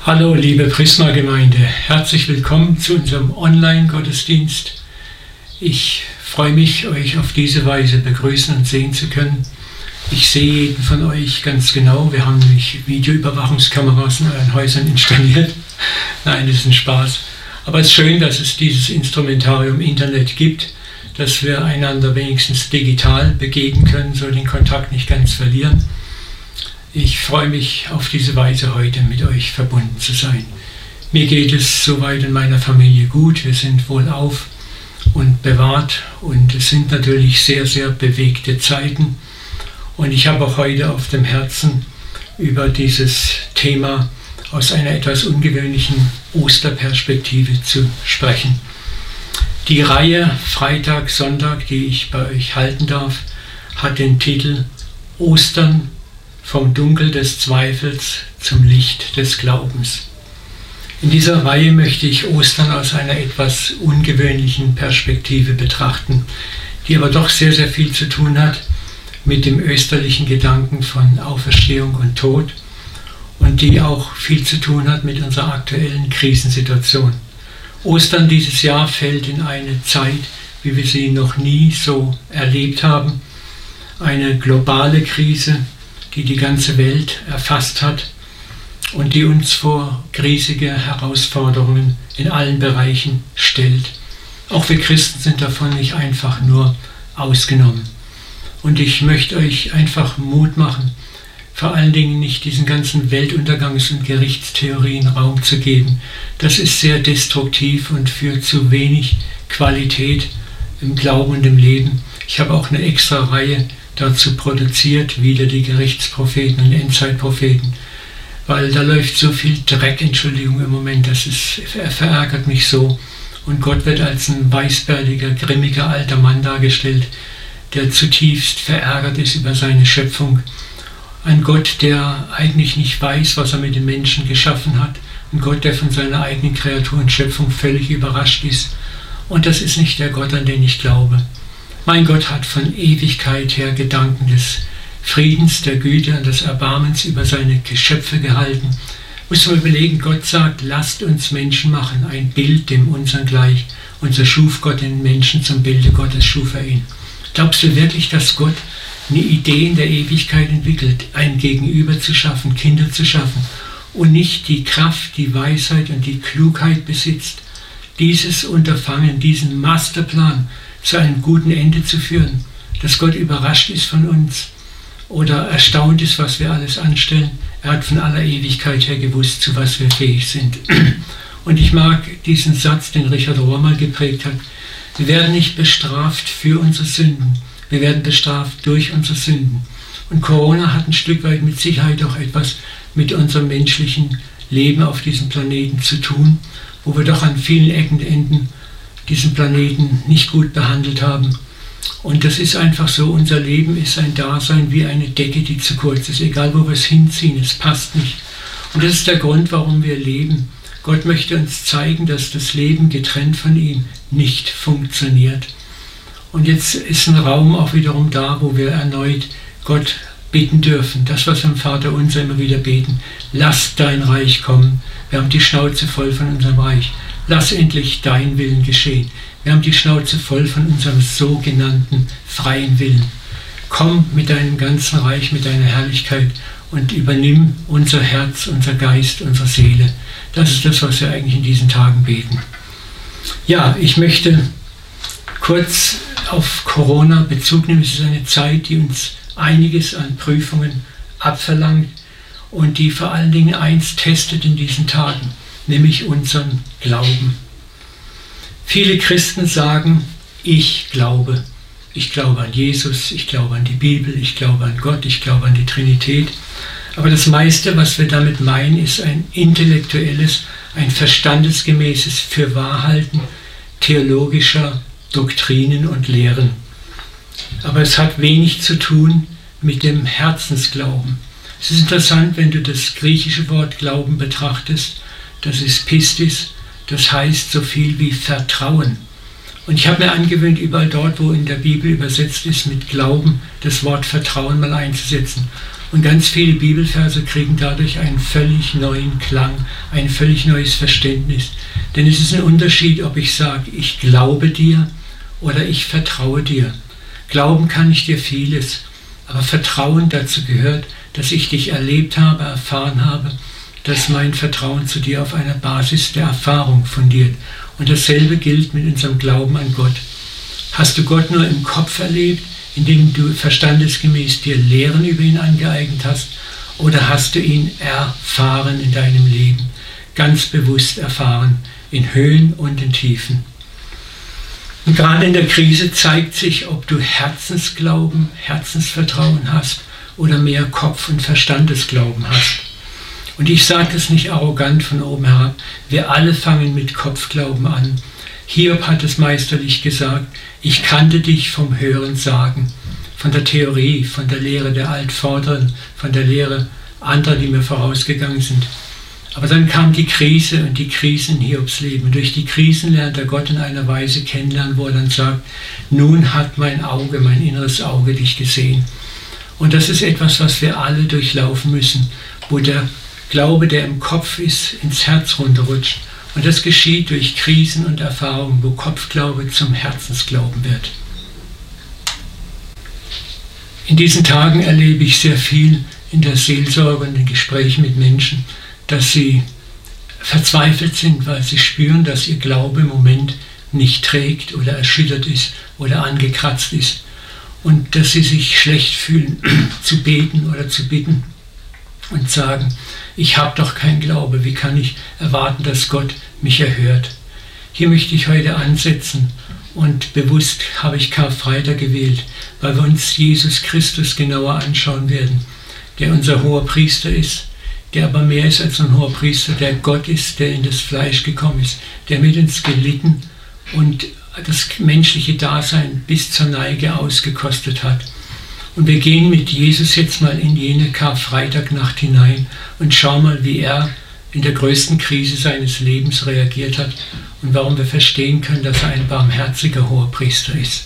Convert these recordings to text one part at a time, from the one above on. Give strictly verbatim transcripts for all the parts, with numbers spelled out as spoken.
Hallo liebe Prisma-Gemeinde, herzlich willkommen zu unserem Online-Gottesdienst. Ich freue mich, euch auf diese Weise begrüßen und sehen zu können. Ich sehe jeden von euch ganz genau. Wir haben nämlich Videoüberwachungskameras in euren Häusern installiert. Nein, das ist ein Spaß. Aber es ist schön, dass es dieses Instrumentarium Internet gibt, dass wir einander wenigstens digital begegnen können, so den Kontakt nicht ganz verlieren. Ich freue mich auf diese Weise heute mit euch verbunden zu sein. Mir geht es soweit in meiner Familie gut. Wir sind wohlauf und bewahrt und es sind natürlich sehr, sehr bewegte Zeiten. Und ich habe auch heute auf dem Herzen, über dieses Thema aus einer etwas ungewöhnlichen Osterperspektive zu sprechen. Die Reihe Freitag, Sonntag, die ich bei euch halten darf, hat den Titel Ostern vom Dunkel des Zweifels zum Licht des Glaubens. In dieser Reihe möchte ich Ostern aus einer etwas ungewöhnlichen Perspektive betrachten, die aber doch sehr, sehr viel zu tun hat mit dem österlichen Gedanken von Auferstehung und Tod und die auch viel zu tun hat mit unserer aktuellen Krisensituation. Ostern dieses Jahr fällt in eine Zeit, wie wir sie noch nie so erlebt haben, eine globale Krise, die die ganze Welt erfasst hat und die uns vor riesige Herausforderungen in allen Bereichen stellt. Auch wir Christen sind davon nicht einfach nur ausgenommen. Und ich möchte euch einfach Mut machen, vor allen Dingen nicht diesen ganzen Weltuntergangs- und Gerichtstheorien Raum zu geben. Das ist sehr destruktiv und führt zu wenig Qualität im Glauben und im Leben. Ich habe auch eine extra Reihe dazu produziert, wieder die Gerichtspropheten und Endzeitpropheten, weil da läuft so viel Dreck, Entschuldigung im Moment, das ist, verärgert mich so. Und Gott wird als ein weißbärtiger, grimmiger alter Mann dargestellt, der zutiefst verärgert ist über seine Schöpfung. Ein Gott, der eigentlich nicht weiß, was er mit den Menschen geschaffen hat. Ein Gott, der von seiner eigenen Kreatur und Schöpfung völlig überrascht ist. Und das ist nicht der Gott, an den ich glaube. Mein Gott hat von Ewigkeit her Gedanken des Friedens, der Güte und des Erbarmens über seine Geschöpfe gehalten. Muss man überlegen, Gott sagt, lasst uns Menschen machen, ein Bild dem unseren gleich. Und so schuf Gott den Menschen zum Bilde Gottes, schuf er ihn. Glaubst du wirklich, dass Gott eine Idee in der Ewigkeit entwickelt, ein Gegenüber zu schaffen, Kinder zu schaffen und nicht die Kraft, die Weisheit und die Klugheit besitzt, dieses Unterfangen, diesen Masterplan zu einem guten Ende zu führen, dass Gott überrascht ist von uns oder erstaunt ist, was wir alles anstellen. Er hat von aller Ewigkeit her gewusst, zu was wir fähig sind. Und ich mag diesen Satz, den Richard Rohr mal geprägt hat: Wir werden nicht bestraft für unsere Sünden, wir werden bestraft durch unsere Sünden. Und Corona hat ein Stück weit mit Sicherheit auch etwas mit unserem menschlichen Leben auf diesem Planeten zu tun, wo wir doch an vielen Ecken und Enden diesen Planeten nicht gut behandelt haben. Und das ist einfach so, unser Leben ist ein Dasein wie eine Decke, die zu kurz ist. Egal wo wir es hinziehen, es passt nicht. Und das ist der Grund, warum wir leben. Gott möchte uns zeigen, dass das Leben getrennt von ihm nicht funktioniert. Und jetzt ist ein Raum auch wiederum da, wo wir erneut Gott bitten dürfen. Das, was wir im Vater unser immer wieder beten. Lass dein Reich kommen. Wir haben die Schnauze voll von unserem Reich. Lass endlich dein Willen geschehen. Wir haben die Schnauze voll von unserem sogenannten freien Willen. Komm mit deinem ganzen Reich, mit deiner Herrlichkeit und übernimm unser Herz, unser Geist, unsere Seele. Das ist das, was wir eigentlich in diesen Tagen beten. Ja, ich möchte kurz auf Corona Bezug nehmen. Es ist eine Zeit, die uns einiges an Prüfungen abverlangt und die vor allen Dingen eins testet in diesen Tagen, nämlich unseren Glauben. Viele Christen sagen, ich glaube. Ich glaube an Jesus, ich glaube an die Bibel, ich glaube an Gott, ich glaube an die Trinität. Aber das meiste, was wir damit meinen, ist ein intellektuelles, ein verstandesgemäßes Fürwahrhalten theologischer Doktrinen und Lehren. Aber es hat wenig zu tun mit dem Herzensglauben. Es ist interessant, wenn du das griechische Wort Glauben betrachtest. Das ist Pistis, das heißt so viel wie Vertrauen. Und ich habe mir angewöhnt, überall dort, wo in der Bibel übersetzt ist mit Glauben, das Wort Vertrauen mal einzusetzen. Und ganz viele Bibelverse kriegen dadurch einen völlig neuen Klang, ein völlig neues Verständnis. Denn es ist ein Unterschied, ob ich sage, ich glaube dir oder ich vertraue dir. Glauben kann ich dir vieles, aber Vertrauen dazu gehört, dass ich dich erlebt habe, erfahren habe, dass mein Vertrauen zu dir auf einer Basis der Erfahrung fundiert. Und dasselbe gilt mit unserem Glauben an Gott. Hast du Gott nur im Kopf erlebt, indem du verstandesgemäß dir Lehren über ihn angeeignet hast, oder hast du ihn erfahren in deinem Leben, ganz bewusst erfahren, in Höhen und in Tiefen? Und gerade in der Krise zeigt sich, ob du Herzensglauben, Herzensvertrauen hast oder mehr Kopf- und Verstandesglauben hast. Und ich sage das nicht arrogant von oben herab, wir alle fangen mit Kopfglauben an. Hiob hat es meisterlich gesagt, ich kannte dich vom Hören sagen, von der Theorie, von der Lehre der Altvorderen, von der Lehre anderer, die mir vorausgegangen sind. Aber dann kam die Krise und die Krisen in Hiobs Leben. Und durch die Krisen lernt er Gott in einer Weise kennenlernen, wo er dann sagt, nun hat mein Auge, mein inneres Auge dich gesehen. Und das ist etwas, was wir alle durchlaufen müssen, wo der Glaube, der im Kopf ist, ins Herz runterrutscht. Und das geschieht durch Krisen und Erfahrungen, wo Kopfglaube zum Herzensglauben wird. In diesen Tagen erlebe ich sehr viel in der Seelsorge und in Gesprächen mit Menschen, dass sie verzweifelt sind, weil sie spüren, dass ihr Glaube im Moment nicht trägt oder erschüttert ist oder angekratzt ist und dass sie sich schlecht fühlen, zu beten oder zu bitten und sagen, ich habe doch keinen Glaube, wie kann ich erwarten, dass Gott mich erhört? Hier möchte ich heute ansetzen und bewusst habe ich Karfreitag gewählt, weil wir uns Jesus Christus genauer anschauen werden, der unser hoher Priester ist, der aber mehr ist als ein hoher Priester, der Gott ist, der in das Fleisch gekommen ist, der mit uns gelitten und das menschliche Dasein bis zur Neige ausgekostet hat. Und wir gehen mit Jesus jetzt mal in jene Karfreitagnacht hinein und schauen mal, wie er in der größten Krise seines Lebens reagiert hat und warum wir verstehen können, dass er ein barmherziger Hoherpriester ist.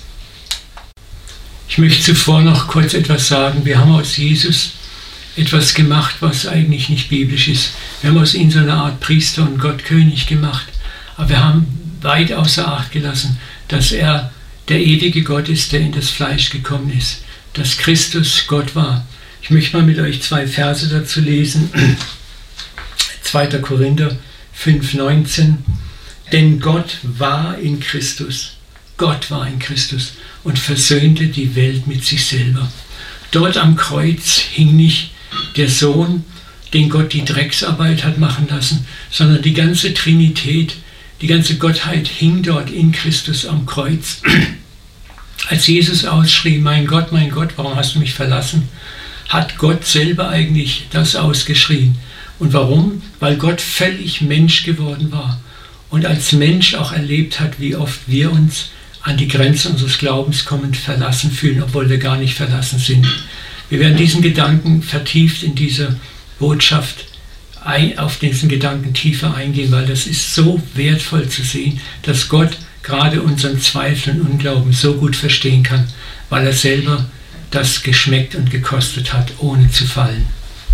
Ich möchte zuvor noch kurz etwas sagen. Wir haben aus Jesus etwas gemacht, was eigentlich nicht biblisch ist. Wir haben aus ihm so eine Art Priester und Gottkönig gemacht, aber wir haben weit außer Acht gelassen, dass er der ewige Gott ist, der in das Fleisch gekommen ist, dass Christus Gott war. Ich möchte mal mit euch zwei Verse dazu lesen. zweiter Korinther fünf neunzehn. Denn Gott war in Christus, Gott war in Christus und versöhnte die Welt mit sich selber. Dort am Kreuz hing nicht der Sohn, den Gott die Drecksarbeit hat machen lassen, sondern die ganze Trinität, die ganze Gottheit hing dort in Christus am Kreuz. Als Jesus ausschrie, mein Gott, mein Gott, warum hast du mich verlassen, hat Gott selber eigentlich das ausgeschrien. Und warum? Weil Gott völlig Mensch geworden war und als Mensch auch erlebt hat, wie oft wir uns an die Grenzen unseres Glaubens kommend verlassen fühlen, obwohl wir gar nicht verlassen sind. Wir werden diesen Gedanken vertieft in dieser Botschaft ein, auf diesen Gedanken tiefer eingehen, weil das ist so wertvoll zu sehen, dass Gott gerade unseren Zweifel und Unglauben so gut verstehen kann, weil er selber das geschmeckt und gekostet hat, ohne zu fallen.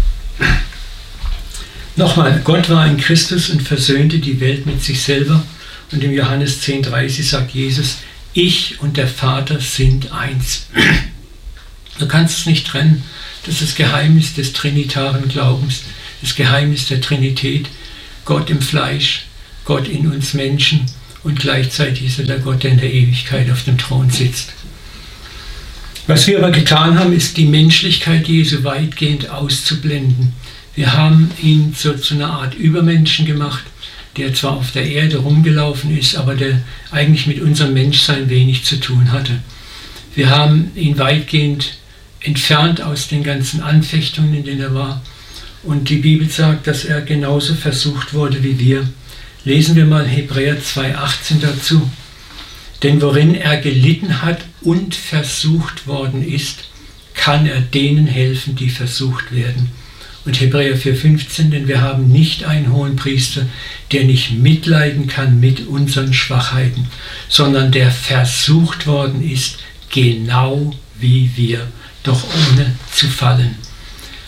Nochmal, Gott war in Christus und versöhnte die Welt mit sich selber. Und im Johannes zehn dreißig sagt Jesus, ich und der Vater sind eins. Du kannst es nicht trennen. Das ist das Geheimnis des trinitaren Glaubens, das Geheimnis der Trinität. Gott im Fleisch, Gott in uns Menschen und gleichzeitig ist er der Gott, der in der Ewigkeit auf dem Thron sitzt. Was wir aber getan haben, ist die Menschlichkeit Jesu weitgehend auszublenden. Wir haben ihn so zu einer Art Übermenschen gemacht, der zwar auf der Erde rumgelaufen ist, aber der eigentlich mit unserem Menschsein wenig zu tun hatte. Wir haben ihn weitgehend entfernt aus den ganzen Anfechtungen, in denen er war. Und die Bibel sagt, dass er genauso versucht wurde wie wir. Lesen wir mal Hebräer zwei achtzehn dazu. Denn worin er gelitten hat und versucht worden ist, kann er denen helfen, die versucht werden. Und Hebräer vier fünfzehn, denn wir haben nicht einen Hohenpriester, der nicht mitleiden kann mit unseren Schwachheiten, sondern der versucht worden ist, genau wie wir, doch ohne zu fallen.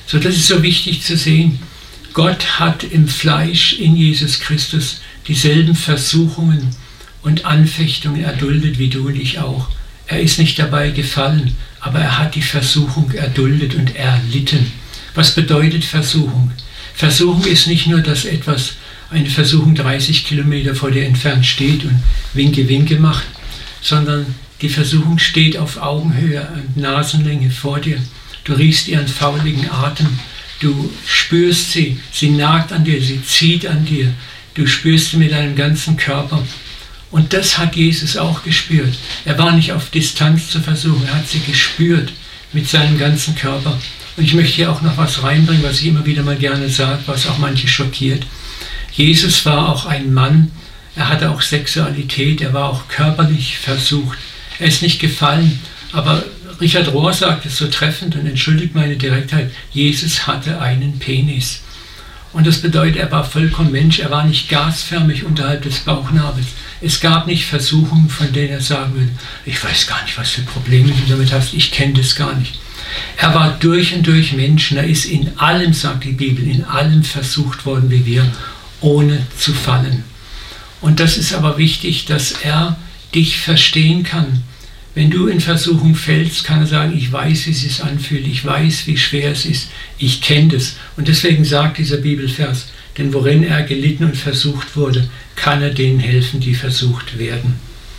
So, das ist so wichtig zu sehen. Gott hat im Fleisch in Jesus Christus dieselben Versuchungen und Anfechtungen erduldet wie du und ich auch. Er ist nicht dabei gefallen, aber er hat die Versuchung erduldet und erlitten. Was bedeutet Versuchung? Versuchung ist nicht nur, dass etwas, eine Versuchung dreißig Kilometer vor dir entfernt steht und Winke, Winke macht, sondern die Versuchung steht auf Augenhöhe und Nasenlänge vor dir. Du riechst ihren fauligen Atem, du spürst sie, sie nagt an dir, sie zieht an dir, du spürst sie mit deinem ganzen Körper. Und das hat Jesus auch gespürt. Er war nicht auf Distanz zu versuchen, er hat sie gespürt mit seinem ganzen Körper. Und ich möchte hier auch noch was reinbringen, was ich immer wieder mal gerne sage, was auch manche schockiert. Jesus war auch ein Mann, er hatte auch Sexualität, er war auch körperlich versucht. Er ist nicht gefallen, aber Richard Rohr sagt es so treffend und entschuldigt meine Direktheit, Jesus hatte einen Penis. Und das bedeutet, er war vollkommen Mensch, er war nicht gasförmig unterhalb des Bauchnabels. Es gab nicht Versuchungen, von denen er sagen würde, ich weiß gar nicht, was für Probleme du damit hast, ich kenne das gar nicht. Er war durch und durch Mensch, er ist in allem, sagt die Bibel, in allem versucht worden wie wir, ohne zu fallen. Und das ist aber wichtig, dass er dich verstehen kann. Wenn du in Versuchung fällst, kann er sagen, ich weiß, wie es sich anfühlt, ich weiß, wie schwer es ist, ich kenne das. Und deswegen sagt dieser Bibelvers, denn worin er gelitten und versucht wurde, kann er denen helfen, die versucht werden.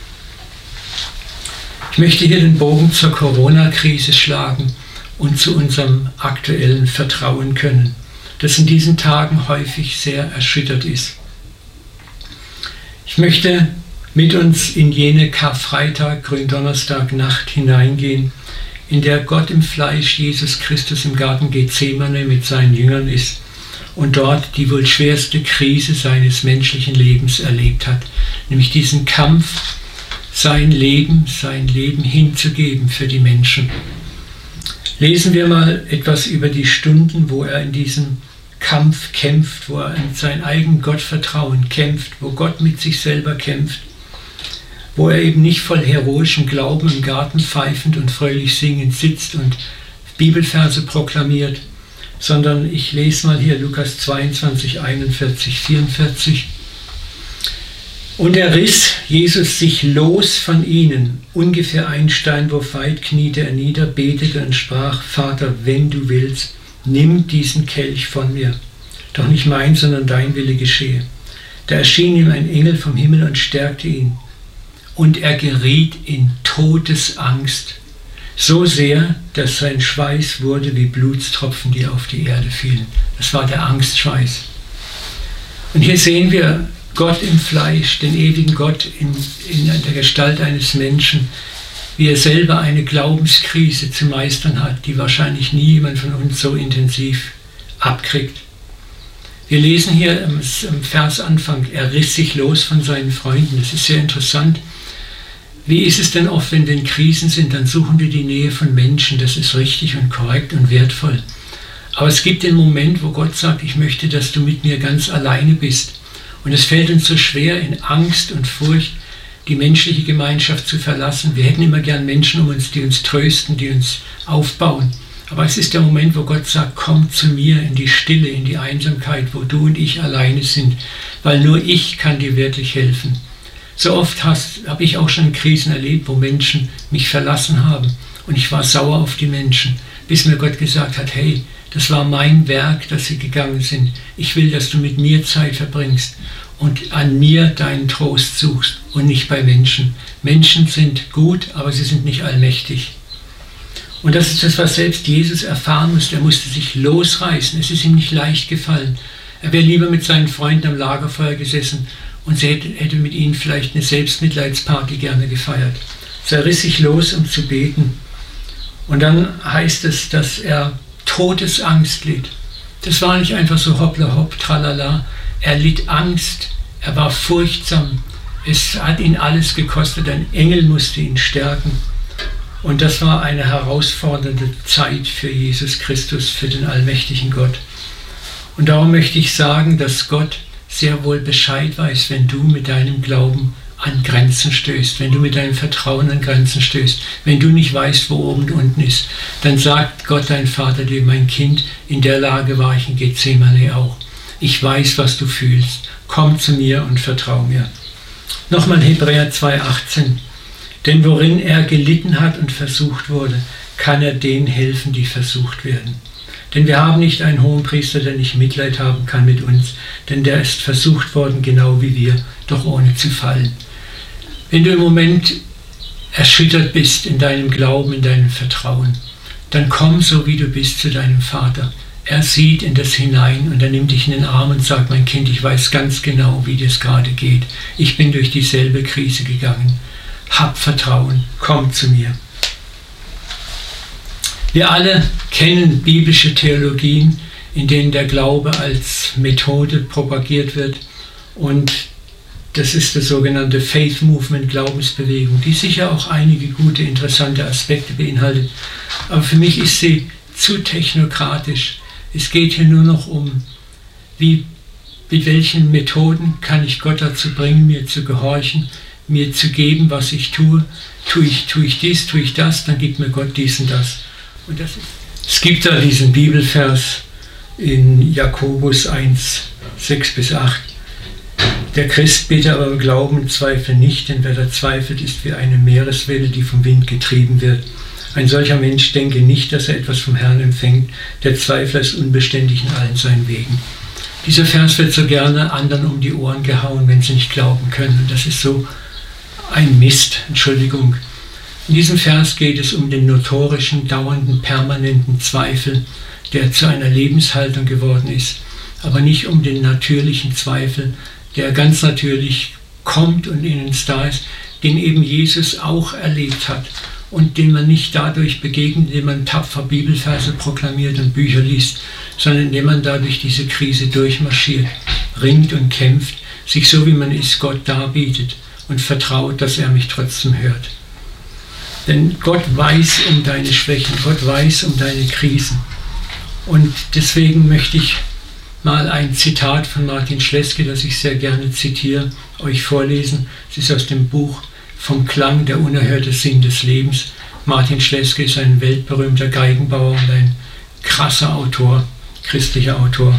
Ich möchte hier den Bogen zur Corona-Krise schlagen und zu unserem aktuellen Vertrauen können, das in diesen Tagen häufig sehr erschüttert ist. Ich möchte mit uns in jene Karfreitag, Gründonnerstag-Nacht hineingehen, in der Gott im Fleisch, Jesus Christus im Garten Gethsemane mit seinen Jüngern ist und dort die wohl schwerste Krise seines menschlichen Lebens erlebt hat, nämlich diesen Kampf, sein Leben, sein Leben hinzugeben für die Menschen. Lesen wir mal etwas über die Stunden, wo er in diesem Kampf kämpft, wo er in sein eigenes Gottvertrauen kämpft, wo Gott mit sich selber kämpft, wo er eben nicht voll heroischem Glauben im Garten pfeifend und fröhlich singend sitzt und Bibelverse proklamiert, sondern ich lese mal hier Lukas zweiundzwanzig, einundvierzig, vierundvierzig. Und er riss Jesus sich los von ihnen, ungefähr ein Steinwurf weit kniete er nieder, betete und sprach, Vater, wenn du willst, nimm diesen Kelch von mir, doch nicht mein, sondern dein Wille geschehe. Da erschien ihm ein Engel vom Himmel und stärkte ihn. Und er geriet in Todesangst, so sehr, dass sein Schweiß wurde wie Blutstropfen, die auf die Erde fielen. Das war der Angstschweiß. Und hier sehen wir Gott im Fleisch, den ewigen Gott in, in der Gestalt eines Menschen, wie er selber eine Glaubenskrise zu meistern hat, die wahrscheinlich nie jemand von uns so intensiv abkriegt. Wir lesen hier im, im Versanfang, er riss sich los von seinen Freunden. Das ist sehr interessant. Wie ist es denn oft, wenn wir in Krisen sind, dann suchen wir die Nähe von Menschen. Das ist richtig und korrekt und wertvoll. Aber es gibt den Moment, wo Gott sagt, ich möchte, dass du mit mir ganz alleine bist. Und es fällt uns so schwer, in Angst und Furcht die menschliche Gemeinschaft zu verlassen. Wir hätten immer gern Menschen um uns, die uns trösten, die uns aufbauen. Aber es ist der Moment, wo Gott sagt, komm zu mir in die Stille, in die Einsamkeit, wo du und ich alleine sind, weil nur ich kann dir wirklich helfen. So oft habe ich auch schon Krisen erlebt, wo Menschen mich verlassen haben und ich war sauer auf die Menschen, bis mir Gott gesagt hat, hey, das war mein Werk, dass sie gegangen sind. Ich will, dass du mit mir Zeit verbringst und an mir deinen Trost suchst und nicht bei Menschen. Menschen sind gut, aber sie sind nicht allmächtig. Und das ist das, was selbst Jesus erfahren musste. Er musste sich losreißen. Es ist ihm nicht leicht gefallen. Er wäre lieber mit seinen Freunden am Lagerfeuer gesessen und sie hätte, hätte mit ihnen vielleicht eine Selbstmitleidsparty gerne gefeiert. So er riss sich los, um zu beten. Und dann heißt es, dass er Todesangst litt. Das war nicht einfach so hoppla hopp, tralala. Er litt Angst, er war furchtsam. Es hat ihn alles gekostet, ein Engel musste ihn stärken. Und das war eine herausfordernde Zeit für Jesus Christus, für den allmächtigen Gott. Und darum möchte ich sagen, dass Gott sehr wohl Bescheid weiß, wenn du mit deinem Glauben an Grenzen stößt, wenn du mit deinem Vertrauen an Grenzen stößt, wenn du nicht weißt, wo oben und unten ist, dann sagt Gott, dein Vater dir, mein Kind, in der Lage war ich in Gethsemane auch. Ich weiß, was du fühlst. Komm zu mir und vertrau mir. Nochmal Hebräer zwei achtzehn. Denn worin er gelitten hat und versucht wurde, kann er denen helfen, die versucht werden. Denn wir haben nicht einen Hohenpriester, der nicht Mitleid haben kann mit uns, denn der ist versucht worden, genau wie wir, doch ohne zu fallen. Wenn du im Moment erschüttert bist in deinem Glauben, in deinem Vertrauen, dann komm so wie du bist zu deinem Vater. Er sieht in das hinein und er nimmt dich in den Arm und sagt, mein Kind, ich weiß ganz genau, wie dir es gerade geht. Ich bin durch dieselbe Krise gegangen. Hab Vertrauen, komm zu mir. Wir alle kennen biblische Theologien, in denen der Glaube als Methode propagiert wird, und das ist das sogenannte Faith Movement, Glaubensbewegung, die sicher auch einige gute, interessante Aspekte beinhaltet. Aber für mich ist sie zu technokratisch. Es geht hier nur noch um, wie, mit welchen Methoden kann ich Gott dazu bringen, mir zu gehorchen, mir zu geben, was ich tue. Tue ich, tue ich dies, tue ich das, dann gibt mir Gott dies und das. Und das ist, es gibt da diesen Bibelvers in Jakobus eins, sechs bis acht. Der Christ bitte aber im Glauben zweifelt nicht, denn wer da zweifelt, ist wie eine Meereswelle, die vom Wind getrieben wird. Ein solcher Mensch denke nicht, dass er etwas vom Herrn empfängt. Der Zweifler ist unbeständig in allen seinen Wegen. Dieser Vers wird so gerne anderen um die Ohren gehauen, wenn sie nicht glauben können. Und das ist so ein Mist, Entschuldigung. In diesem Vers geht es um den notorischen, dauernden, permanenten Zweifel, der zu einer Lebenshaltung geworden ist, aber nicht um den natürlichen Zweifel, der ganz natürlich kommt und in uns da ist, den eben Jesus auch erlebt hat und dem man nicht dadurch begegnet, indem man tapfer Bibelverse proklamiert und Bücher liest, sondern indem man dadurch diese Krise durchmarschiert, ringt und kämpft, sich so wie man ist Gott darbietet und vertraut, dass er mich trotzdem hört. Denn Gott weiß um deine Schwächen, Gott weiß um deine Krisen. Und deswegen möchte ich mal ein Zitat von Martin Schleske, das ich sehr gerne zitiere, euch vorlesen. Es ist aus dem Buch Vom Klang, der unerhörte Sinn des Lebens. Martin Schleske ist ein weltberühmter Geigenbauer und ein krasser Autor, christlicher Autor.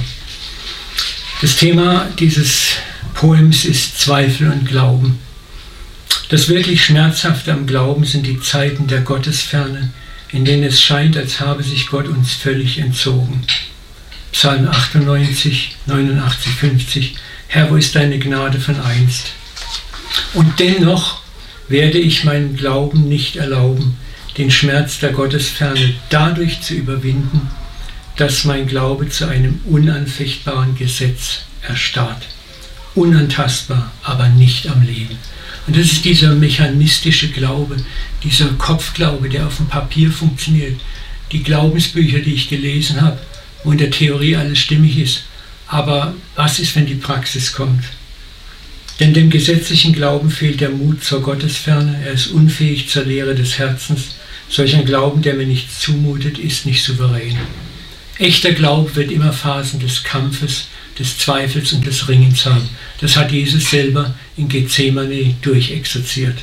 Das Thema dieses Poems ist Zweifel und Glauben. Das wirklich Schmerzhafte am Glauben sind die Zeiten der Gottesferne, in denen es scheint, als habe sich Gott uns völlig entzogen. Psalm achtundneunzig, neunundachtzig, fünfzig. Herr, wo ist deine Gnade von einst? Und dennoch werde ich meinen Glauben nicht erlauben, den Schmerz der Gottesferne dadurch zu überwinden, dass mein Glaube zu einem unanfechtbaren Gesetz erstarrt. Unantastbar, aber nicht am Leben. Und das ist dieser mechanistische Glaube, dieser Kopfglaube, der auf dem Papier funktioniert. Die Glaubensbücher, die ich gelesen habe, wo in der Theorie alles stimmig ist. Aber was ist, wenn die Praxis kommt? Denn dem gesetzlichen Glauben fehlt der Mut zur Gottesferne. Er ist unfähig zur Lehre des Herzens. Solch ein Glauben, der mir nichts zumutet, ist nicht souverän. Echter Glaube wird immer Phasen des Kampfes, des Zweifels und des Ringens haben. Das hat Jesus selber in Gethsemane durchexerziert.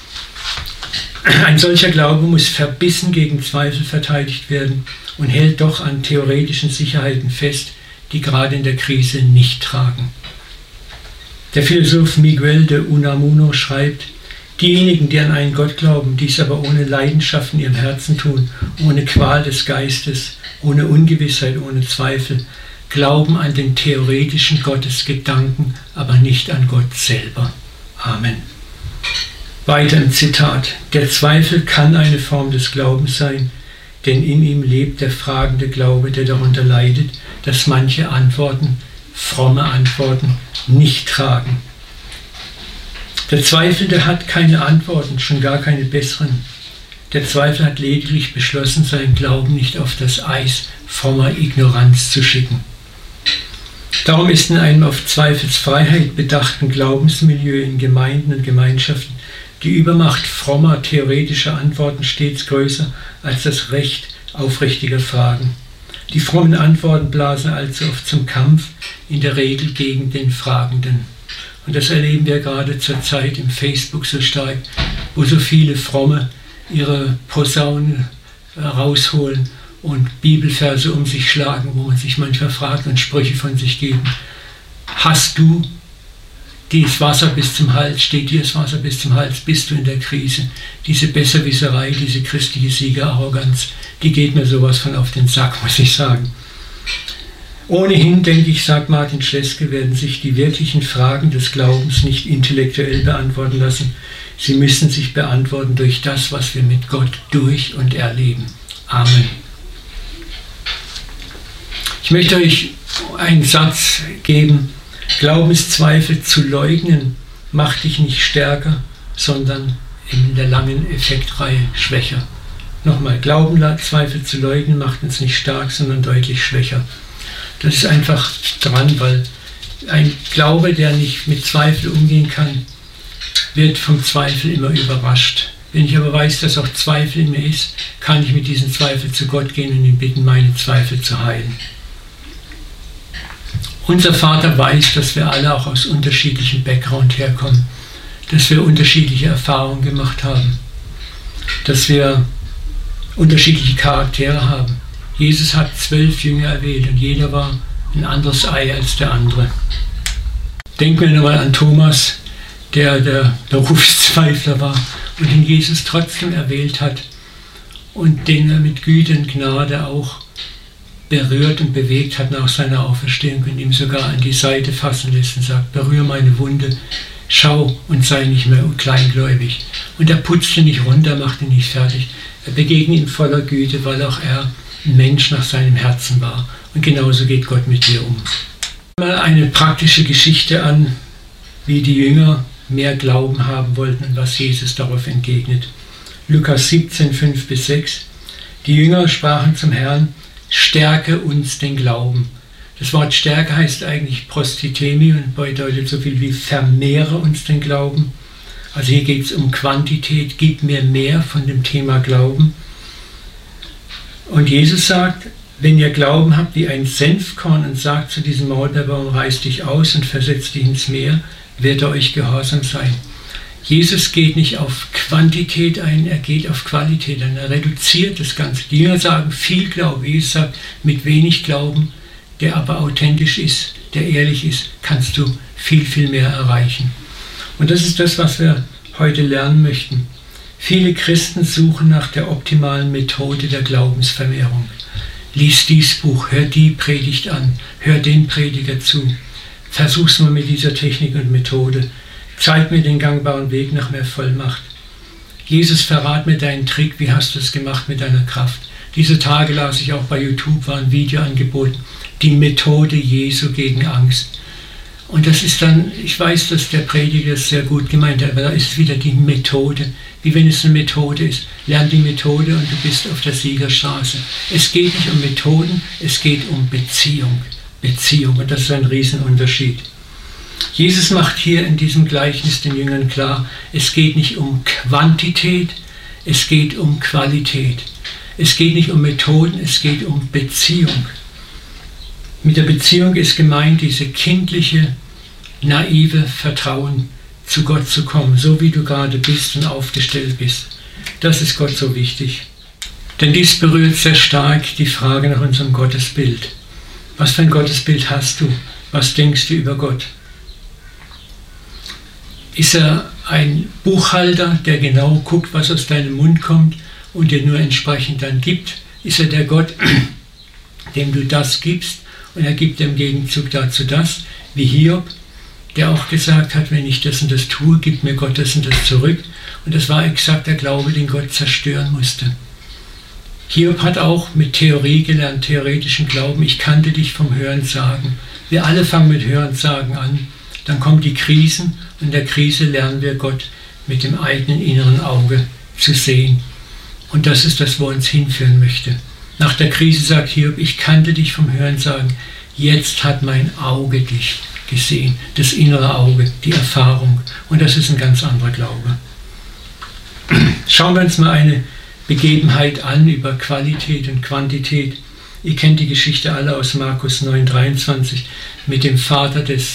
Ein solcher Glaube muss verbissen gegen Zweifel verteidigt werden und hält doch an theoretischen Sicherheiten fest, die gerade in der Krise nicht tragen. Der Philosoph Miguel de Unamuno schreibt, diejenigen, die an einen Gott glauben, dies aber ohne Leidenschaft in ihrem Herzen tun, ohne Qual des Geistes, ohne Ungewissheit, ohne Zweifel, glauben an den theoretischen Gottesgedanken, aber nicht an Gott selber. Amen. Weiter ein Zitat. Der Zweifel kann eine Form des Glaubens sein, denn in ihm lebt der fragende Glaube, der darunter leidet, dass manche Antworten, fromme Antworten, nicht tragen. Der Zweifelnde hat keine Antworten, schon gar keine besseren. Der Zweifel hat lediglich beschlossen, seinen Glauben nicht auf das Eis frommer Ignoranz zu schicken. Darum ist in einem auf Zweifelsfreiheit bedachten Glaubensmilieu in Gemeinden und Gemeinschaften die Übermacht frommer theoretischer Antworten stets größer als das Recht aufrichtiger Fragen. Die frommen Antworten blasen allzu oft zum Kampf, in der Regel gegen den Fragenden. Und das erleben wir gerade zur Zeit im Facebook so stark, wo so viele Fromme ihre Posaunen rausholen und Bibelverse um sich schlagen, wo man sich manchmal fragt und Sprüche von sich geben. Hast du dieses Wasser bis zum Hals, steht dir das Wasser bis zum Hals, bist du in der Krise? Diese Besserwisserei, diese christliche Siegerarroganz, die geht mir sowas von auf den Sack, muss ich sagen. Ohnehin, denke ich, sagt Martin Schleske, werden sich die wirklichen Fragen des Glaubens nicht intellektuell beantworten lassen. Sie müssen sich beantworten durch das, was wir mit Gott durch und erleben. Amen. Ich möchte euch einen Satz geben. Glaubenszweifel zu leugnen macht dich nicht stärker, sondern in der langen Effektreihe schwächer. Nochmal, Glaubenszweifel zu leugnen macht uns nicht stark, sondern deutlich schwächer. Das ist einfach dran, weil ein Glaube, der nicht mit Zweifel umgehen kann, wird vom Zweifel immer überrascht. Wenn ich aber weiß, dass auch Zweifel in mir ist, kann ich mit diesen Zweifeln zu Gott gehen und ihn bitten, meine Zweifel zu heilen. Unser Vater weiß, dass wir alle auch aus unterschiedlichem Background herkommen, dass wir unterschiedliche Erfahrungen gemacht haben, dass wir unterschiedliche Charaktere haben. Jesus hat zwölf Jünger erwählt und jeder war ein anderes Ei als der andere. Denken wir nochmal an Thomas, der der Berufszweifler war und den Jesus trotzdem erwählt hat und den er mit Güte und Gnade auch berührt und bewegt hat nach seiner Auferstehung und ihm sogar an die Seite fassen lässt und sagt, berühre meine Wunde, schau und sei nicht mehr kleingläubig. Und er putzte nicht runter, machte nicht fertig. Er begegnet ihm voller Güte, weil auch er ein Mensch nach seinem Herzen war. Und genauso geht Gott mit dir um. Mal eine praktische Geschichte an, wie die Jünger mehr Glauben haben wollten und was Jesus darauf entgegnet. Lukas siebzehn, fünf bis sechs. Die Jünger sprachen zum Herrn, stärke uns den Glauben. Das Wort Stärke heißt eigentlich Prostithemi und bedeutet so viel wie vermehre uns den Glauben. Also hier geht es um Quantität, gib mir mehr von dem Thema Glauben. Und Jesus sagt, wenn ihr Glauben habt wie ein Senfkorn und sagt zu diesem Maulbeerbaum, reiß dich aus und versetz dich ins Meer, wird er euch gehorsam sein. Jesus geht nicht auf Quantität ein, er geht auf Qualität ein, er reduziert das Ganze. Die Jünger sagen viel Glauben, Jesus sagt, mit wenig Glauben, der aber authentisch ist, der ehrlich ist, kannst du viel, viel mehr erreichen. Und das ist das, was wir heute lernen möchten. Viele Christen suchen nach der optimalen Methode der Glaubensvermehrung. Lies dies Buch, hör die Predigt an, hör den Prediger zu. Versuch's mal mit dieser Technik und Methode. Zeig mir den gangbaren Weg nach mehr Vollmacht. Jesus, verrat mir deinen Trick, wie hast du es gemacht mit deiner Kraft? Diese Tage las ich auch bei YouTube, war ein Video angeboten. Die Methode Jesu gegen Angst. Und das ist dann, ich weiß, dass der Prediger es sehr gut gemeint hat, aber da ist wieder die Methode. Wie wenn es eine Methode ist. Lern die Methode und du bist auf der Siegerstraße. Es geht nicht um Methoden, es geht um Beziehung. Beziehung, und das ist ein Riesenunterschied. Jesus macht hier in diesem Gleichnis den Jüngern klar, es geht nicht um Quantität, es geht um Qualität. Es geht nicht um Methoden, es geht um Beziehung. Mit der Beziehung ist gemeint, diese kindliche, naive Vertrauen zu Gott zu kommen, so wie du gerade bist und aufgestellt bist. Das ist Gott so wichtig. Denn dies berührt sehr stark die Frage nach unserem Gottesbild. Was für ein Gottesbild hast du? Was denkst du über Gott? Ist er ein Buchhalter, der genau guckt, was aus deinem Mund kommt und dir nur entsprechend dann gibt? Ist er der Gott, dem du das gibst und er gibt im Gegenzug dazu das, wie Hiob, der auch gesagt hat, wenn ich das und das tue, gibt mir Gott das und das zurück. Und das war exakt der Glaube, den Gott zerstören musste. Hiob hat auch mit Theorie gelernt, theoretischen Glauben. Ich kannte dich vom Hörensagen. Wir alle fangen mit Hörensagen an. Dann kommen die Krisen und in der Krise lernen wir Gott mit dem eigenen inneren Auge zu sehen. Und das ist das, wo uns hinführen möchte. Nach der Krise sagt Hiob, ich kannte dich vom Hörensagen. Jetzt hat mein Auge dich gesehen. Das innere Auge, die Erfahrung. Und das ist ein ganz anderer Glaube. Schauen wir uns mal eine Begebenheit an über Qualität und Quantität. Ihr kennt die Geschichte alle aus Markus neun, dreiundzwanzig mit dem Vater des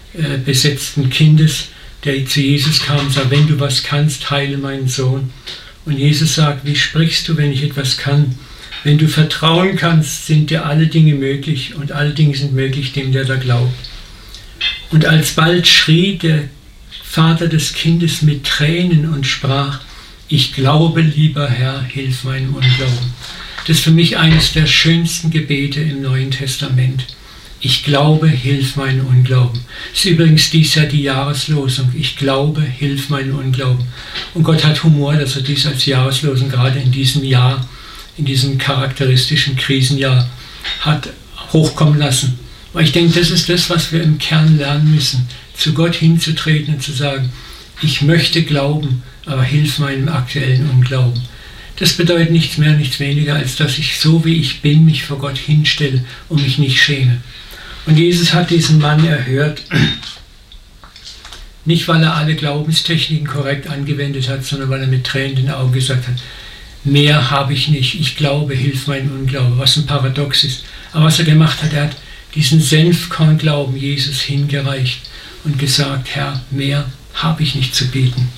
äh, besetzten Kindes, der zu Jesus kam und sagt, wenn du was kannst, heile meinen Sohn. Und Jesus sagt, wie sprichst du, wenn ich etwas kann? Wenn du vertrauen kannst, sind dir alle Dinge möglich und alle Dinge sind möglich dem, der da glaubt. Und alsbald schrie der Vater des Kindes mit Tränen und sprach, ich glaube, lieber Herr, hilf meinem Unglauben. Das ist für mich eines der schönsten Gebete im Neuen Testament. Ich glaube, hilf meinem Unglauben. Das ist übrigens dies Jahr die Jahreslosung. Ich glaube, hilf meinem Unglauben. Und Gott hat Humor, dass er dies als Jahreslosung gerade in diesem Jahr, in diesem charakteristischen Krisenjahr hat hochkommen lassen. Aber ich denke, das ist das, was wir im Kern lernen müssen, zu Gott hinzutreten und zu sagen, ich möchte glauben, aber hilf meinem aktuellen Unglauben. Das bedeutet nichts mehr, nichts weniger, als dass ich so wie ich bin, mich vor Gott hinstelle und mich nicht schäme. Und Jesus hat diesen Mann erhört, nicht weil er alle Glaubenstechniken korrekt angewendet hat, sondern weil er mit Tränen in den Augen gesagt hat, mehr habe ich nicht, ich glaube, hilf meinem Unglauben, was ein Paradox ist. Aber was er gemacht hat, er hat diesen Senfkornglauben Jesus hingereicht und gesagt, Herr, mehr habe ich nicht zu bieten.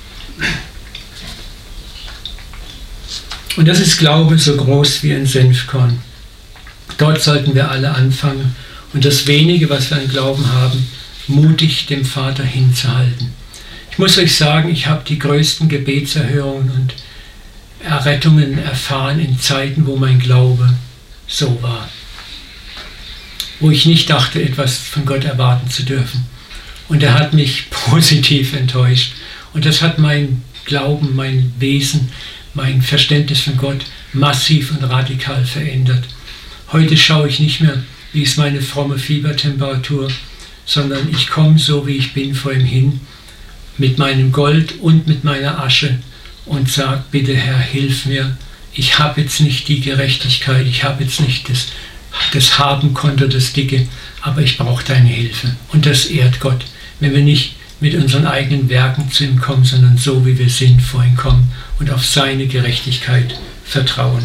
Und das ist Glaube so groß wie ein Senfkorn. Dort sollten wir alle anfangen und das wenige, was wir an Glauben haben, mutig dem Vater hinzuhalten. Ich muss euch sagen, ich habe die größten Gebetserhörungen und Errettungen erfahren in Zeiten, wo mein Glaube so war. Wo ich nicht dachte, etwas von Gott erwarten zu dürfen. Und er hat mich positiv enttäuscht. Und das hat mein Glauben, mein Wesen, mein Verständnis von Gott massiv und radikal verändert. Heute schaue ich nicht mehr, wie ist meine fromme Fiebertemperatur, sondern ich komme so, wie ich bin, vor ihm hin, mit meinem Gold und mit meiner Asche und sage, bitte Herr, hilf mir. Ich habe jetzt nicht die Gerechtigkeit, ich habe jetzt nicht das, das Habenkonto, das Dicke, aber ich brauche deine Hilfe. Und das ehrt Gott, wenn wir nicht mit unseren eigenen Werken zu ihm kommen, sondern so, wie wir sind, vor ihn kommen und auf seine Gerechtigkeit vertrauen.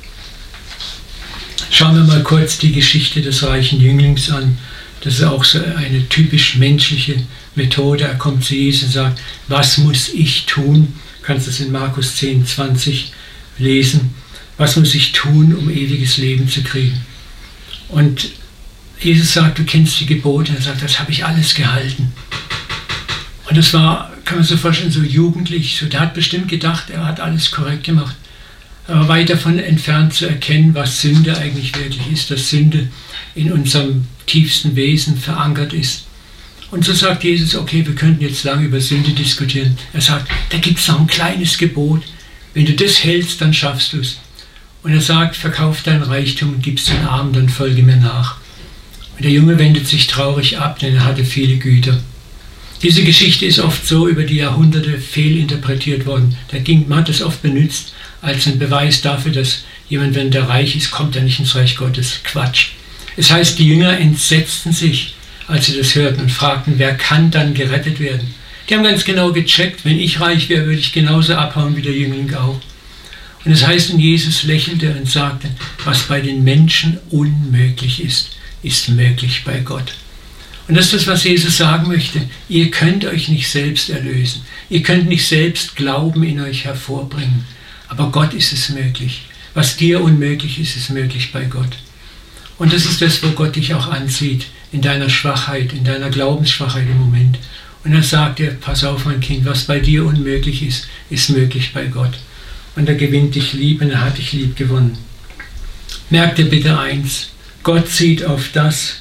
Schauen wir mal kurz die Geschichte des reichen Jünglings an. Das ist auch so eine typisch menschliche Methode. Er kommt zu Jesus und sagt, was muss ich tun? Du kannst es in Markus zehn, zwanzig lesen. Was muss ich tun, um ewiges Leben zu kriegen? Und Jesus sagt, du kennst die Gebote. Er sagt, das habe ich alles gehalten. Und das war, kann man sich so vorstellen, so jugendlich. So, der hat bestimmt gedacht, er hat alles korrekt gemacht. Aber weit davon entfernt zu erkennen, was Sünde eigentlich wirklich ist, dass Sünde in unserem tiefsten Wesen verankert ist. Und so sagt Jesus, okay, wir könnten jetzt lange über Sünde diskutieren. Er sagt, da gibt es noch ein kleines Gebot. Wenn du das hältst, dann schaffst du es. Und er sagt, verkauf dein Reichtum und gib es den Armen, dann folge mir nach. Und der Junge wendet sich traurig ab, denn er hatte viele Güter. Diese Geschichte ist oft so über die Jahrhunderte fehlinterpretiert worden. Da ging, man hat es oft benutzt als ein Beweis dafür, dass jemand, wenn der reich ist, kommt er nicht ins Reich Gottes. Quatsch. Es heißt, die Jünger entsetzten sich, als sie das hörten und fragten, wer kann dann gerettet werden? Die haben ganz genau gecheckt, wenn ich reich wäre, würde ich genauso abhauen wie der Jüngling auch. Und es heißt, und Jesus lächelte und sagte, was bei den Menschen unmöglich ist, ist möglich bei Gott. Und das ist das, was Jesus sagen möchte. Ihr könnt euch nicht selbst erlösen. Ihr könnt nicht selbst Glauben in euch hervorbringen. Aber Gott ist es möglich. Was dir unmöglich ist, ist möglich bei Gott. Und das ist das, wo Gott dich auch ansieht, in deiner Schwachheit, in deiner Glaubensschwachheit im Moment. Und dann sagt er, pass auf mein Kind, was bei dir unmöglich ist, ist möglich bei Gott. Und er gewinnt dich lieb und er hat dich lieb gewonnen. Merk dir bitte eins, Gott sieht auf das,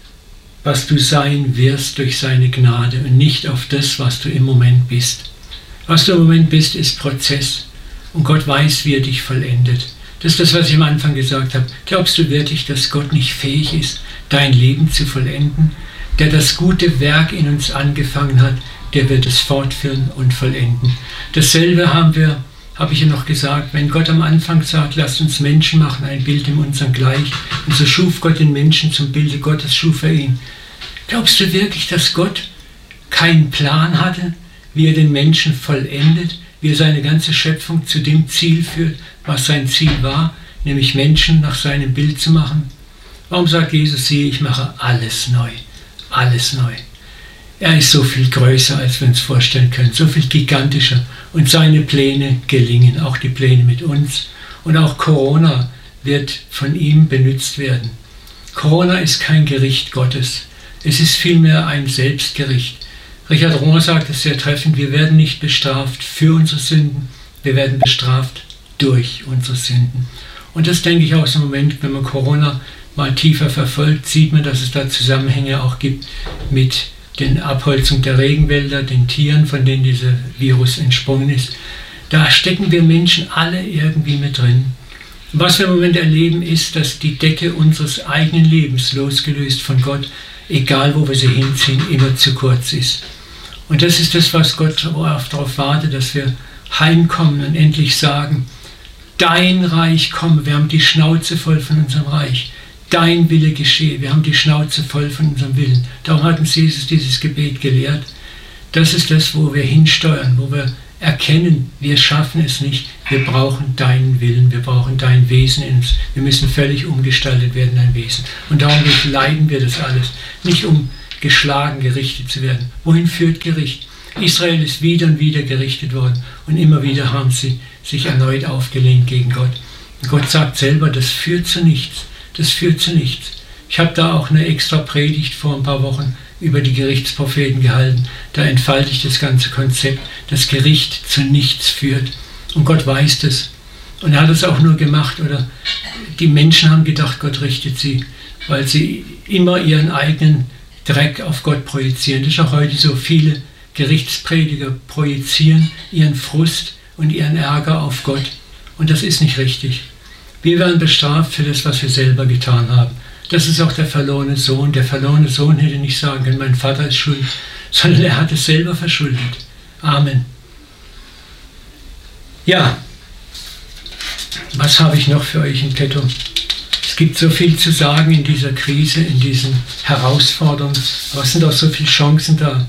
was du sein wirst durch seine Gnade und nicht auf das, was du im Moment bist. Was du im Moment bist, ist Prozess. Und Gott weiß, wie er dich vollendet. Das ist das, was ich am Anfang gesagt habe. Glaubst du wirklich, dass Gott nicht fähig ist, dein Leben zu vollenden? Der das gute Werk in uns angefangen hat, der wird es fortführen und vollenden. Dasselbe haben wir, habe ich ja noch gesagt, wenn Gott am Anfang sagt, lasst uns Menschen machen, ein Bild in unserem Gleich. Und so schuf Gott den Menschen zum Bilde Gottes, schuf er ihn. Glaubst du wirklich, dass Gott keinen Plan hatte, wie er den Menschen vollendet, wie er seine ganze Schöpfung zu dem Ziel führt, was sein Ziel war, nämlich Menschen nach seinem Bild zu machen? Warum sagt Jesus, siehe, ich mache alles neu, alles neu. Er ist so viel größer, als wir uns vorstellen können, so viel gigantischer. Und seine Pläne gelingen, auch die Pläne mit uns. Und auch Corona wird von ihm benutzt werden. Corona ist kein Gericht Gottes. Es ist vielmehr ein Selbstgericht. Richard Rohr sagt es sehr treffend, wir werden nicht bestraft für unsere Sünden, wir werden bestraft durch unsere Sünden. Und das denke ich auch so im Moment, wenn man Corona mal tiefer verfolgt, sieht man, dass es da Zusammenhänge auch gibt mit der Abholzung der Regenwälder, den Tieren, von denen dieser Virus entsprungen ist. Da stecken wir Menschen alle irgendwie mit drin. Was wir im Moment erleben, ist, dass die Decke unseres eigenen Lebens, losgelöst von Gott, egal wo wir sie hinziehen, immer zu kurz ist. Und das ist das, was Gott darauf wartet, dass wir heimkommen und endlich sagen, dein Reich komme. Wir haben die Schnauze voll von unserem Reich. Dein Wille geschehe. Wir haben die Schnauze voll von unserem Willen. Darum hat uns Jesus dieses Gebet gelehrt. Das ist das, wo wir hinsteuern, wo wir erkennen, wir schaffen es nicht. Wir brauchen deinen Willen, wir brauchen dein Wesen in uns. Wir müssen völlig umgestaltet werden, dein Wesen. Und darum leiden wir das alles. Nicht um geschlagen, gerichtet zu werden. Wohin führt Gericht? Israel ist wieder und wieder gerichtet worden. Und immer wieder haben sie sich erneut aufgelehnt gegen Gott. Und Gott sagt selber, das führt zu nichts. Das führt zu nichts. Ich habe da auch eine extra Predigt vor ein paar Wochen über die Gerichtspropheten gehalten. Da entfalte ich das ganze Konzept, dass Gericht zu nichts führt. Und Gott weiß das. Und er hat es auch nur gemacht, oder die Menschen haben gedacht, Gott richtet sie, weil sie immer ihren eigenen Dreck auf Gott projizieren. Das ist auch heute so. Viele Gerichtsprediger projizieren ihren Frust und ihren Ärger auf Gott. Und das ist nicht richtig. Wir werden bestraft für das, was wir selber getan haben. Das ist auch der verlorene Sohn. Der verlorene Sohn hätte nicht sagen können, mein Vater ist schuld, sondern er hat es selber verschuldet. Amen. Ja, was habe ich noch für euch in petto? Es gibt so viel zu sagen in dieser Krise, in diesen Herausforderungen, aber es sind auch so viele Chancen da.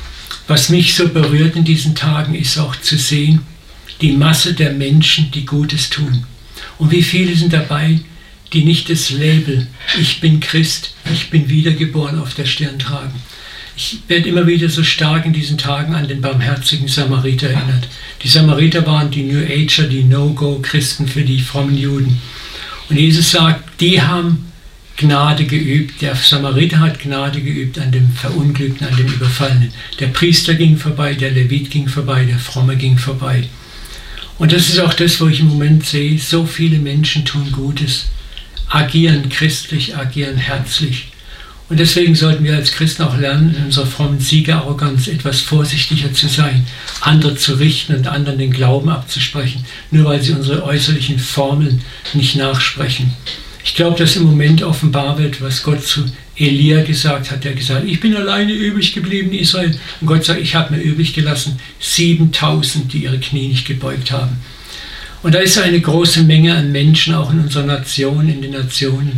Was mich so berührt in diesen Tagen ist auch zu sehen, die Masse der Menschen, die Gutes tun. Und wie viele sind dabei, die nicht das Label, ich bin Christ, ich bin wiedergeboren auf der Stirn tragen. Ich werde immer wieder so stark in diesen Tagen an den barmherzigen Samariter erinnert. Die Samariter waren die New Ager, die No-Go-Christen für die frommen Juden. Und Jesus sagt, die haben Gnade geübt. Der Samariter hat Gnade geübt an dem Verunglückten, an dem Überfallenen. Der Priester ging vorbei, der Levit ging vorbei, der Fromme ging vorbei. Und das ist auch das, wo ich im Moment sehe, so viele Menschen tun Gutes, agieren christlich, agieren herzlich. Und deswegen sollten wir als Christen auch lernen, in unserer frommen Siegerarroganz etwas vorsichtiger zu sein, andere zu richten und anderen den Glauben abzusprechen, nur weil sie unsere äußerlichen Formeln nicht nachsprechen. Ich glaube, dass im Moment offenbar wird, was Gott zu Elia gesagt hat. Er hat gesagt, ich bin alleine übrig geblieben in Israel. Und Gott sagt, ich habe mir übrig gelassen siebentausend, die ihre Knie nicht gebeugt haben. Und da ist eine große Menge an Menschen, auch in unserer Nation, in den Nationen.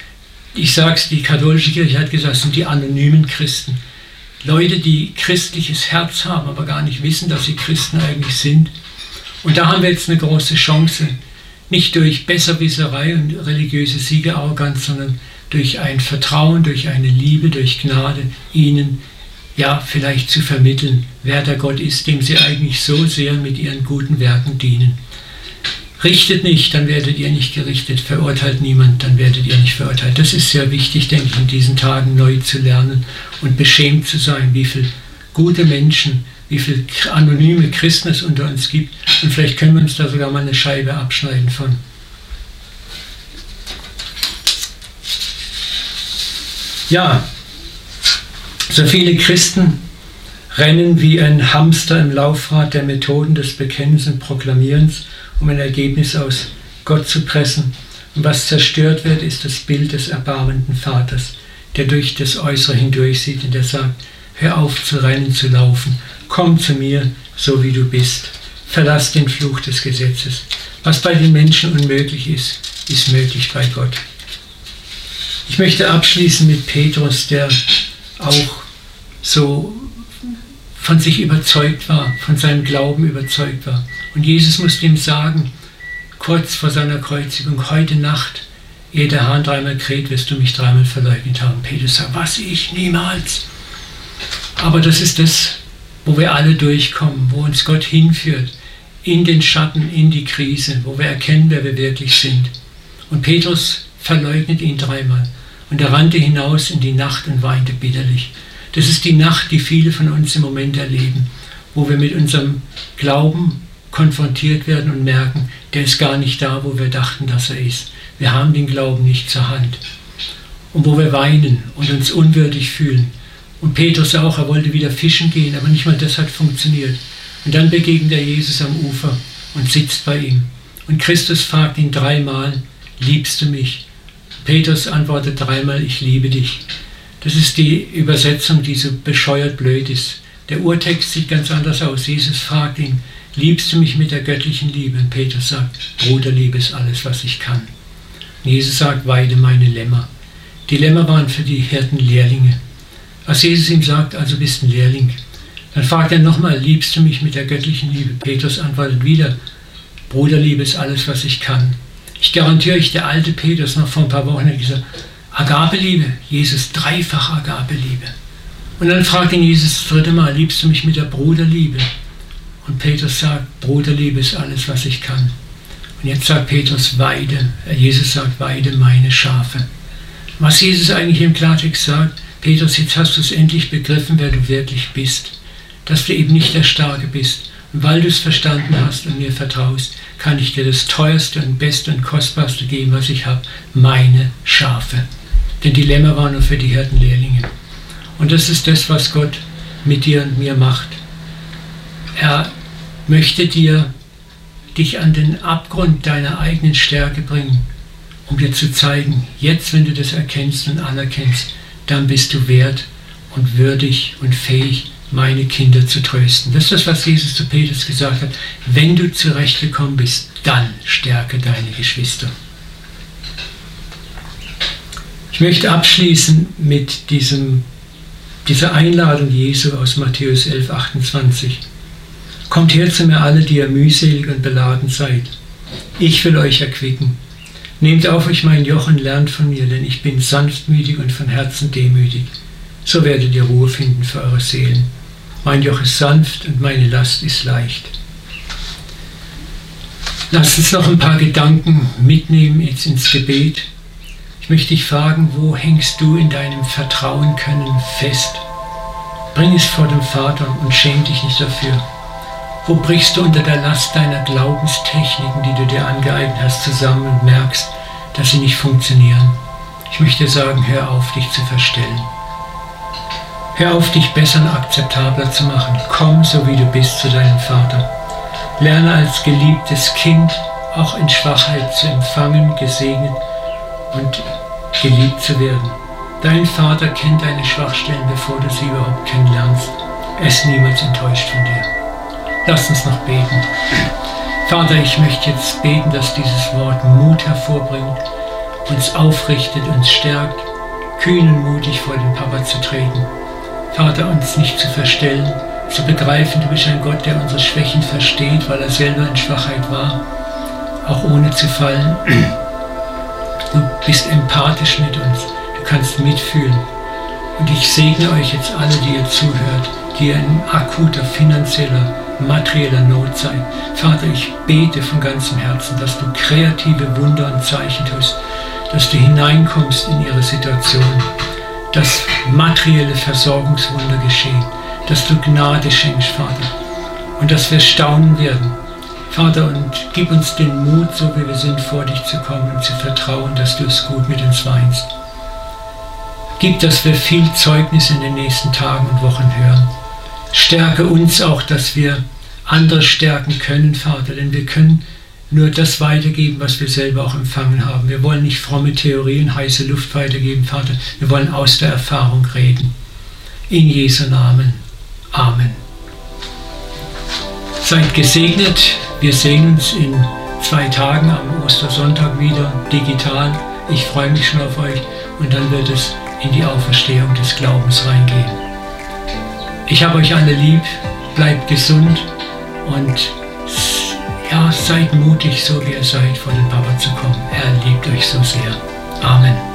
Ich sage es, die katholische Kirche hat gesagt, es sind die anonymen Christen. Leute, die christliches Herz haben, aber gar nicht wissen, dass sie Christen eigentlich sind. Und da haben wir jetzt eine große Chance, nicht durch Besserwisserei und religiöse Siegerarroganz, sondern durch ein Vertrauen, durch eine Liebe, durch Gnade, ihnen ja vielleicht zu vermitteln, wer der Gott ist, dem sie eigentlich so sehr mit ihren guten Werken dienen. Richtet nicht, dann werdet ihr nicht gerichtet. Verurteilt niemand, dann werdet ihr nicht verurteilt. Das ist sehr wichtig, denke ich, in diesen Tagen neu zu lernen und beschämt zu sein, wie viele gute Menschen, wie viele anonyme Christen es unter uns gibt. Und vielleicht können wir uns da sogar mal eine Scheibe abschneiden von. Ja, so viele Christen rennen wie ein Hamster im Laufrad der Methoden des Bekennens und Proklamierens, um ein Ergebnis aus Gott zu pressen. Und was zerstört wird, ist das Bild des erbarmenden Vaters, der durch das Äußere hindurch sieht und der sagt, hör auf zu rennen, zu laufen, komm zu mir, so wie du bist, verlass den Fluch des Gesetzes. Was bei den Menschen unmöglich ist, ist möglich bei Gott. Ich möchte abschließen mit Petrus, der auch so von sich überzeugt war, von seinem Glauben überzeugt war. Und Jesus musste ihm sagen, kurz vor seiner Kreuzigung, heute Nacht, ehe der Hahn dreimal kräht, wirst du mich dreimal verleugnet haben. Petrus sagt, was, ich? Niemals. Aber das ist das, wo wir alle durchkommen, wo uns Gott hinführt, in den Schatten, in die Krise, wo wir erkennen, wer wir wirklich sind. Und Petrus verleugnet ihn dreimal und er rannte hinaus in die Nacht und weinte bitterlich. Das ist die Nacht, die viele von uns im Moment erleben, wo wir mit unserem Glauben konfrontiert werden und merken, der ist gar nicht da, wo wir dachten, dass er ist. Wir haben den Glauben nicht zur Hand. Und wo wir weinen und uns unwürdig fühlen. Und Petrus auch, er wollte wieder fischen gehen, aber nicht mal das hat funktioniert. Und dann begegnet er Jesus am Ufer und sitzt bei ihm. Und Christus fragt ihn dreimal, liebst du mich? Petrus antwortet dreimal, ich liebe dich. Das ist die Übersetzung, die so bescheuert blöd ist. Der Urtext sieht ganz anders aus. Jesus fragt ihn, liebst du mich mit der göttlichen Liebe? Und Petrus sagt, Bruderliebe ist alles, was ich kann. Und Jesus sagt, weide meine Lämmer. Die Lämmer waren für die Hirtenlehrlinge. Als Jesus ihm sagt, also bist ein Lehrling, dann fragt er nochmal, liebst du mich mit der göttlichen Liebe? Petrus antwortet wieder, Bruderliebe ist alles, was ich kann. Ich garantiere euch, der alte Petrus noch vor ein paar Wochen hat gesagt, Agapeliebe, Jesus dreifach Agapeliebe. Und dann fragt ihn Jesus das dritte Mal, liebst du mich mit der Bruderliebe? Und Petrus sagt, Bruderliebe ist alles, was ich kann. Und jetzt sagt Petrus, weide, Jesus sagt, weide meine Schafe. Was Jesus eigentlich im Klartext sagt, Petrus, jetzt hast du es endlich begriffen, wer du wirklich bist. Dass du eben nicht der Starke bist. Und weil du es verstanden hast und mir vertraust, kann ich dir das teuerste und beste und kostbarste geben, was ich habe, meine Schafe. Denn die Lämmer waren nur für die Hirtenlehrlinge. Und das ist das, was Gott mit dir und mir macht. Er möchte dir dich an den Abgrund deiner eigenen Stärke bringen, um dir zu zeigen, jetzt, wenn du das erkennst und anerkennst, dann bist du wert und würdig und fähig, meine Kinder zu trösten. Das ist das, was Jesus zu Petrus gesagt hat. Wenn du zurechtgekommen bist, dann stärke deine Geschwister. Ich möchte abschließen mit diesem, dieser Einladung Jesu aus Matthäus elf, achtundzwanzig. Kommt her zu mir alle, die ihr mühselig und beladen seid. Ich will euch erquicken. Nehmt auf euch mein Joch und lernt von mir, denn ich bin sanftmütig und von Herzen demütig. So werdet ihr Ruhe finden für eure Seelen. Mein Joch ist sanft und meine Last ist leicht. Lasst uns noch ein paar Gedanken mitnehmen jetzt ins Gebet. Ich möchte dich fragen, wo hängst du in deinem Vertrauen können fest? Bring es vor dem Vater und schäm dich nicht dafür. Wo brichst du unter der Last deiner Glaubenstechniken, die du dir angeeignet hast, zusammen und merkst, dass sie nicht funktionieren? Ich möchte sagen, hör auf, dich zu verstellen. Hör auf, dich besser und akzeptabler zu machen. Komm, so wie du bist, zu deinem Vater. Lerne als geliebtes Kind auch in Schwachheit zu empfangen, gesegnet und geliebt zu werden. Dein Vater kennt deine Schwachstellen, bevor du sie überhaupt kennenlernst. Er ist niemals enttäuscht von dir. Lass uns noch beten. Vater, ich möchte jetzt beten, dass dieses Wort Mut hervorbringt, uns aufrichtet, uns stärkt, kühn und mutig vor den Papa zu treten. Vater, uns nicht zu verstellen, zu begreifen, du bist ein Gott, der unsere Schwächen versteht, weil er selber in Schwachheit war, auch ohne zu fallen. Du bist empathisch mit uns, du kannst mitfühlen. Und ich segne euch jetzt alle, die ihr zuhört, die ihr in akuter finanzieller, materieller Not seid. Vater, ich bete von ganzem Herzen, dass du kreative Wunder und Zeichen tust, dass du hineinkommst in ihre Situation, dass materielle Versorgungswunder geschehen, dass du Gnade schenkst, Vater, und dass wir staunen werden. Vater, und gib uns den Mut, so wie wir sind, vor dich zu kommen und zu vertrauen, dass du es gut mit uns meinst. Gib, dass wir viel Zeugnis in den nächsten Tagen und Wochen hören. Stärke uns auch, dass wir andere stärken können, Vater, denn wir können nur das weitergeben, was wir selber auch empfangen haben. Wir wollen nicht fromme Theorien, heiße Luft weitergeben, Vater. Wir wollen aus der Erfahrung reden. In Jesu Namen. Amen. Seid gesegnet. Wir sehen uns in zwei Tagen am Ostersonntag wieder digital. Ich freue mich schon auf euch und dann wird es in die Auferstehung des Glaubens reingehen. Ich habe euch alle lieb, bleibt gesund und ja, seid mutig, so wie ihr seid, vor den Papa zu kommen. Er liebt euch so sehr. Amen.